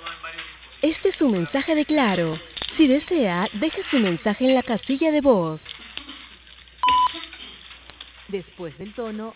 Este es un mensaje de Claro. Si desea, deje su mensaje en la casilla de voz. Después del tono,